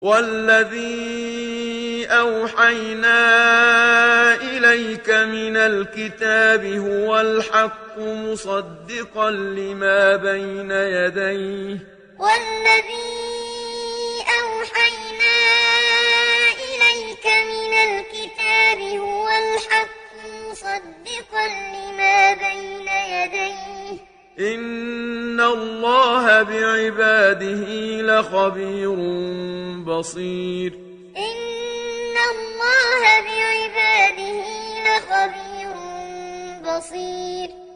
والذي أوحينا إليك من الكتاب هو الحق مصدقا لما بين يديه والذي أوحينا إليك من الكتاب هو الحق مصدقا لما بين يديه إن الله بعباده لخبير بصير إن الله بعباده لخبير بصير